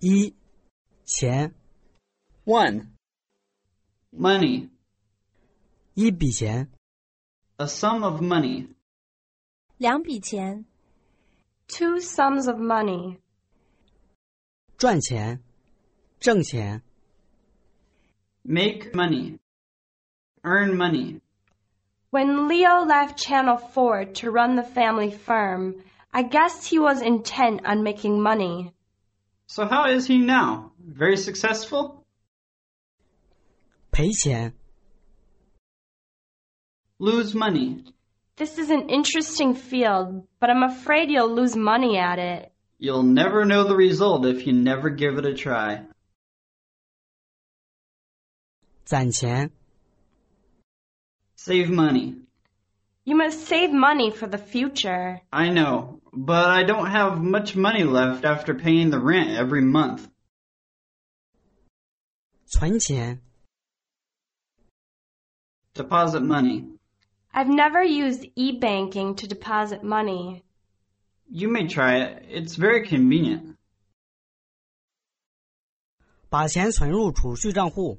一、钱， 1. Money. 一笔钱， A sum of money. 2笔钱， Two sums of money. 赚钱，挣钱， Make money. Earn money. When Leo left Channel 4 to run the family firm, I guess he was intent on making money. So how is he now? Very successful? 赔钱， Lose money. This is an interesting field, but I'm afraid you'll lose money at it. You'll never know the result if you never give it a try. 攒钱， Save money. You must save money for the future. I know, but I don't have much money left after paying the rent every month. 存钱， Deposit money. I've never used e-banking to deposit money. You may try it. It's very convenient. 把钱存入储蓄账户，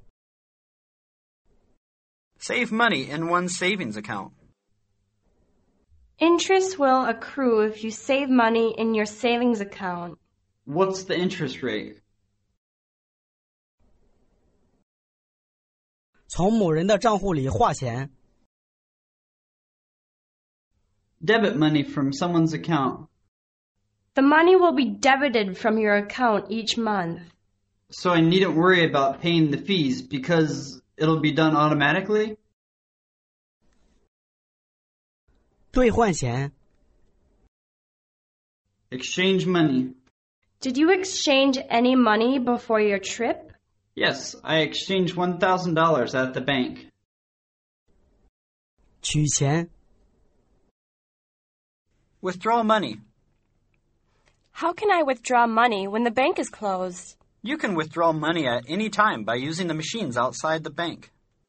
Save money in one's savings account. Interest will accrue if you save money in your savings account. What's the interest rate? 从某人的账户里划钱， Debit money from someone's account. The money will be debited from your account each month. So I needn't worry about paying the fees because it'll be done automatically? 兑换钱， Exchange money. Did you exchange any money before your trip? Yes, I exchanged $1,000 at the bank. 取钱， Withdraw money. How can I withdraw money when the bank is closed? You can withdraw money at any time by using the machines outside the bank.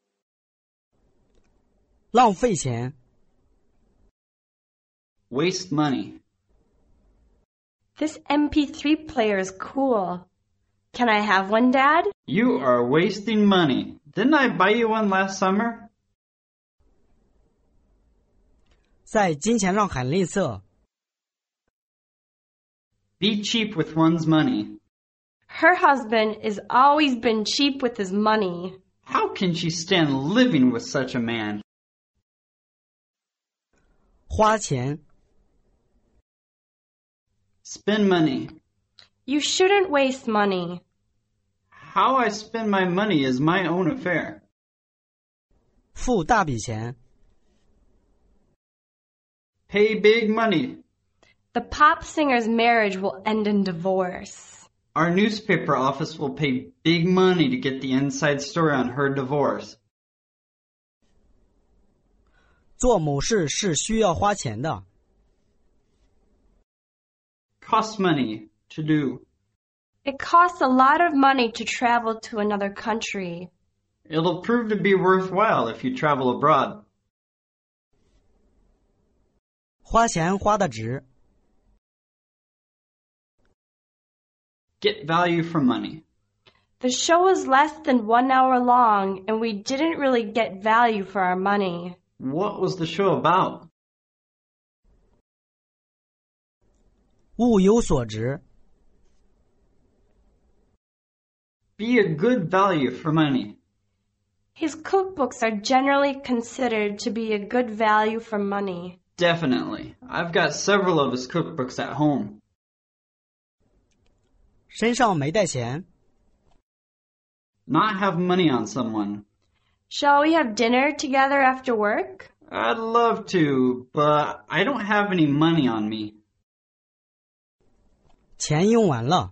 浪费钱， Waste money. This MP3 player is cool. Can I have one, Dad? You are wasting money. Didn't I buy you one last summer? 在金钱上很吝啬， Be cheap with one's money. Her husband has always been cheap with his money. How can she stand living with such a man? 花钱， Spend money. You shouldn't waste money. How I spend my money is my own affair. 付大笔钱， Pay big money. The pop singer's marriage will end in divorce. Our newspaper office will pay big money to get the inside story on her divorce. 做某事是需要花钱的， Costs money to do. It costs a lot of money to travel to another country. It'll prove to be worthwhile if you travel abroad. 花钱花得值， Get value for money. The show was less than 1 hour long, and we didn't really get value for our money. What was the show about? 物有所值， Be a good value for money. His cookbooks are generally considered to be a good value for money. Definitely. I've got several of his cookbooks at home. 身上没带钱， Not have money on someone. Shall we have dinner together after work? I'd love to, but I don't have any money on me. 钱用完了，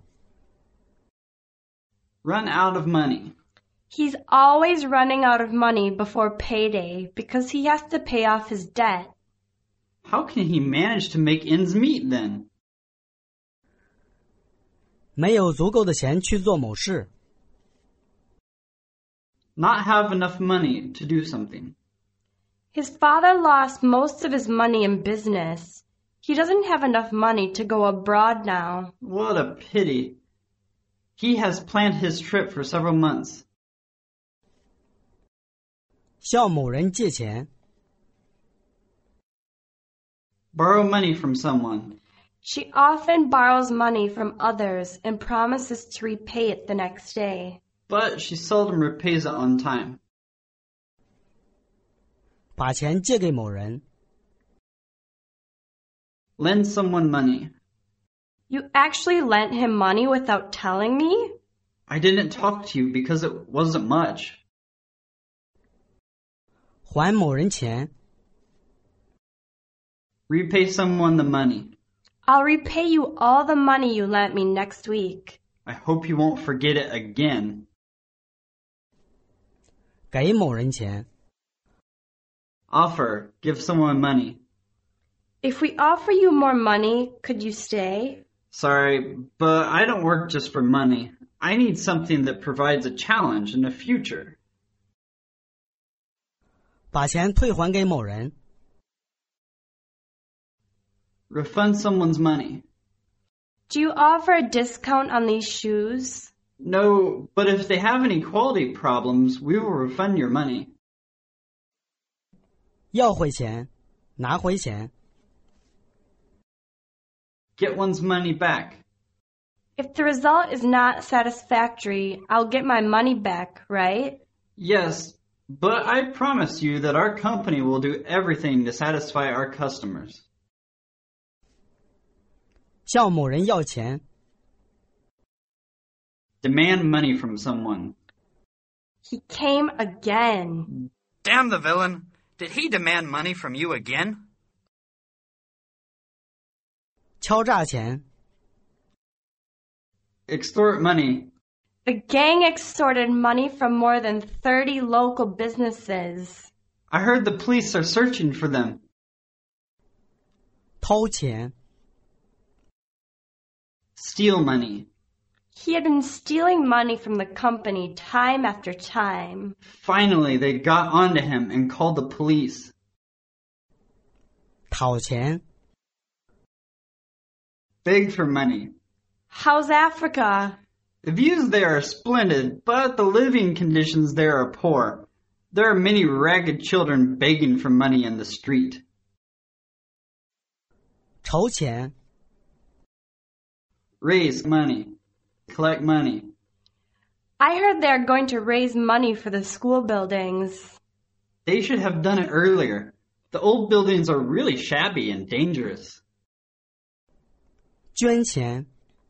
Run out of money. He's always running out of money before payday because he has to pay off his debt. How can he manage to make ends meet then? 没有足够的钱去做某事， Not have enough money to do something. His father lost most of his money in business. He doesn't have enough money to go abroad now. What a pity. He has planned his trip for several months. 向某人借钱， Borrow money from someone. She often borrows money from others and promises to repay it the next day. But she seldom repays it on time. 把钱借给某人， Lend someone money. You actually lent him money without telling me? I didn't talk to you because it wasn't much. 还某人钱， Repay someone the money. I'll repay you all the money you lent me next week. I hope you won't forget it again. 给某人钱， Offer. Give someone money. If we offer you more money, could you stay? Sorry, but I don't work just for money. I need something that provides a challenge in the future. 把钱退还给某人， Refund someone's money. Do you offer a discount on these shoes? No, but if they have any quality problems, we will refund your money. 要回钱，拿回钱， Get one's money back. If the result is not satisfactory, I'll get my money back, right? Yes, but I promise you that our company will do everything to satisfy our customers. 向某人要钱， Demand money from someone. He came again. Damn the villain! Did he demand money from you again? 敲诈钱， Extort money. The gang extorted money from more than 30 local businesses. I heard the police are searching for them. 偷钱， Steal money. He had been stealing money from the company time after time. Finally, they got onto him and called the police. 讨钱， Beg for money. How's Africa? The views there are splendid, but the living conditions there are poor. There are many ragged children begging for money in the street. 筹钱， Raise money. Collect money. I heard they're going to raise money for the school buildings. They should have done it earlier. The old buildings are really shabby and dangerous. 捐钱，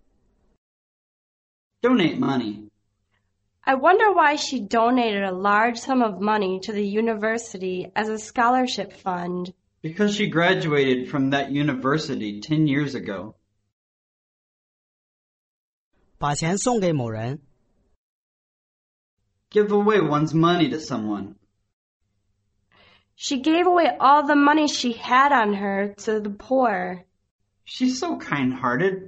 Donate money. I wonder why she donated a large sum of money to the university as a scholarship fund. Because she graduated from that university 10 years ago. 把钱送给某人， Give away one's money to someone. She gave away all the money she had on her to the poor. She's so kind-hearted.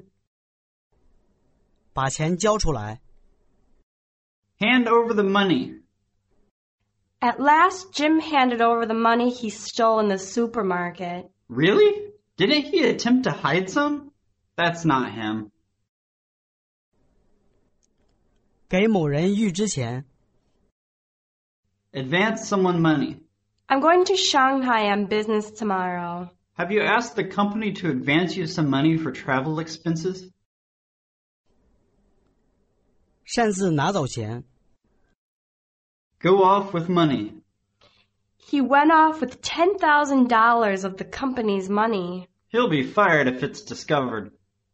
把钱交出来， Hand over the money. At last, Jim handed over the money he stole in the supermarket. Really? Didn't he attempt to hide some? That's not him. 给某人预支钱， Advance someone money. I'm going to Shanghai on business tomorrow. Have you asked the company to advance you some money for travel expenses? 擅自拿走钱， Go off with money. He went off with $10,000 of the company's money. He'll be fired if it's discovered.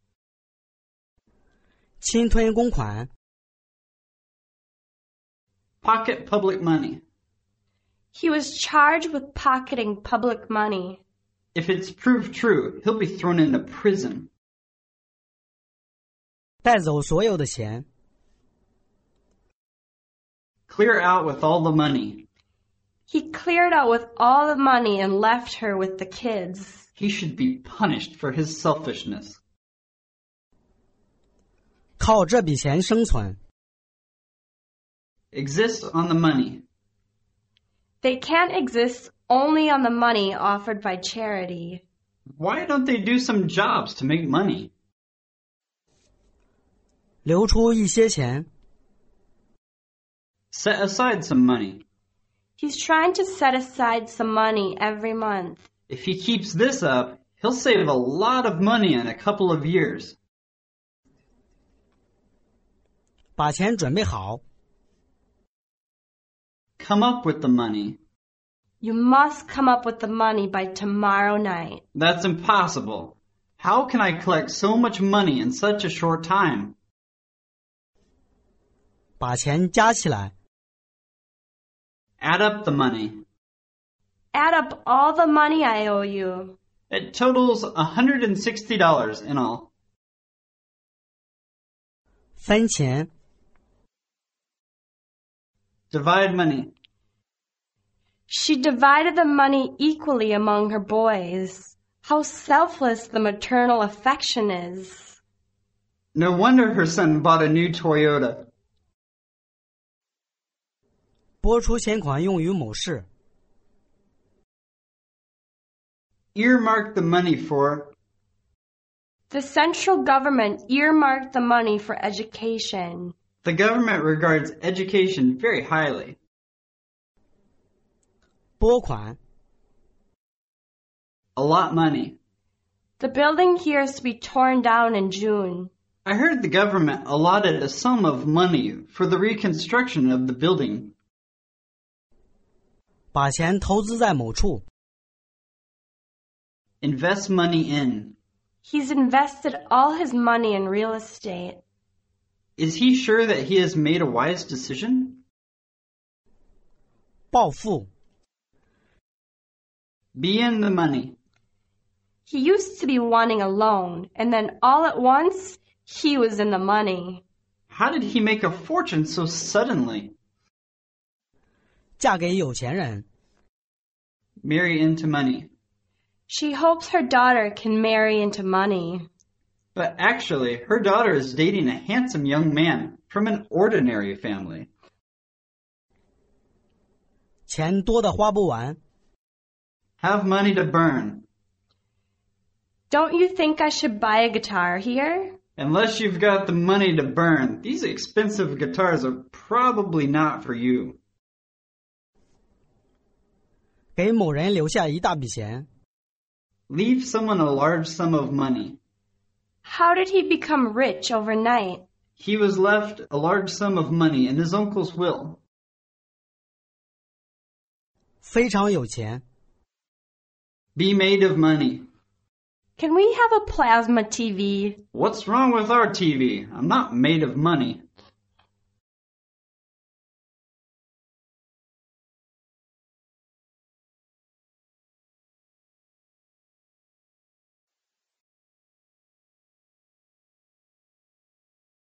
侵吞公款， Pocket public money. He was charged with pocketing public money. If it's proved true, he'll be thrown into prison. 带走所有的钱， Clear out with all the money. He cleared out with all the money and left her with the kids. He should be punished for his selfishness. 靠这笔钱生存， Exist on the money. They can't exist only on the money offered by charity. Why don't they do some jobs to make money? 留出一些钱。 Set aside some money. He's trying to set aside some money every month. If he keeps this up, he'll save a lot of money in a couple of years. 把钱准备好。 Come up with the money. You must come up with the money by tomorrow night. That's impossible. How can I collect so much money in such a short time? 把钱加起来。 Add up the money. Add up all the money I owe you. It totals $160 in all. 分钱。 Divide money. She divided the money equally among her boys. How selfless the maternal affection is. No wonder her son bought a new Toyota. 拨出钱款用于某事。 Earmark the money for. The central government earmarked the money for education. The government regards education very highly. 拨款。 Allot money. The building here is to be torn down in June. I heard the government allotted a sum of money for the reconstruction of the building. 把钱投资在某处。 Invest money in. He's invested all his money in real estate. Is he sure that he has made a wise decision? 暴富。 Be in the money. He used to be wanting a loan, and then all at once, he was in the money. How did he make a fortune so suddenly? 嫁给有钱人。 Marry into money. She hopes her daughter can marry into money. But actually, her daughter is dating a handsome young man from an ordinary family. 钱多的花不完。 Have money to burn. Don't you think I should buy a guitar here? Unless you've got the money to burn, these expensive guitars are probably not for you. 给某人留下一大笔钱。 Leave someone a large sum of money. How did he become rich overnight? He was left a large sum of money in his uncle's will. 非常有钱。 Be made of money. Can we have a plasma TV? What's wrong with our TV? I'm not made of money.